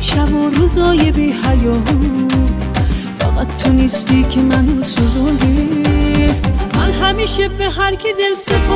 شب و روزای بی حیا، فقط تو نیستی که منو سوزوندی. من همیشه به هر کی دل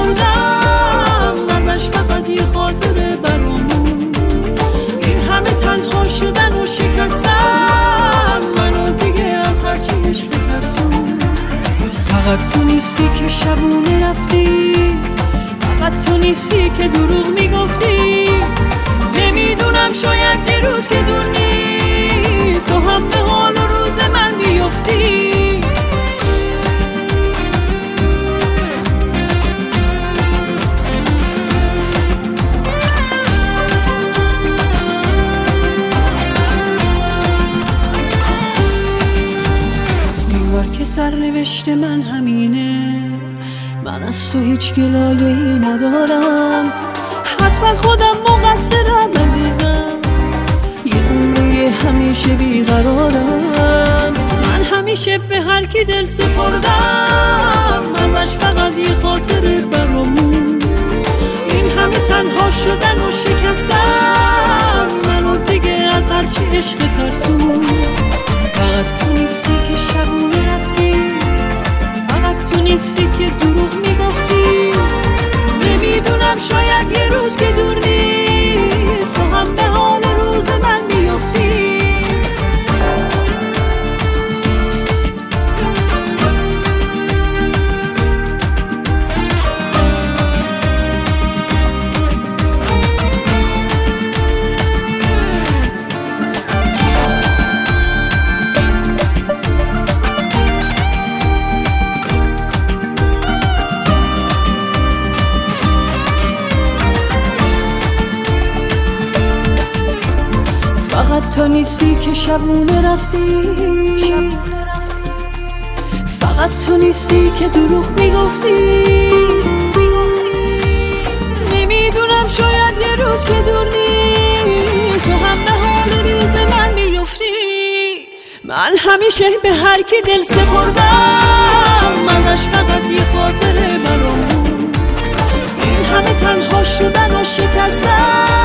سپردم ازش فقط یه خاطره برامون. این همه تنها شدن و شکستن منو دیگه از هرچی عشق ترسون. فقط تو نیستی که شبونه رفتی، فقط تو نیستی که دروغ میگفتی. نمیدونم شاید یه روز که دور نیست تو هم به حال و روز من میفتی. انگار که سرنوشت من همینه، من از تو هیچ گلایه‌ای ندارم. حتما خودم مقصرم عزیزم، یه عمری همیشه بیقرارم. من همیشه به هر کی دل سپردم ازش فقط یه خاطره برامون. این همه تنها شدن و شکستن منو دیگه از هرچی عشق ترسون. فقط تو نیستی که شبونه رفتی، فقط تو نیستی که دروغ میگفتی. نمیدونم شاید یه روز که دور نیست تو هم به حال روز من میفتی. فقط تو نیستی که شبونه رفتی، فقط تو نیستی که دروغ میگفتی. نمیدونم شاید یه روز که دور نیست تو هم به حال روز من میفتی. من همیشه به هر کی دل سپردم ازش فقط یه خاطره برامون. این همه تنها شدن و شکستن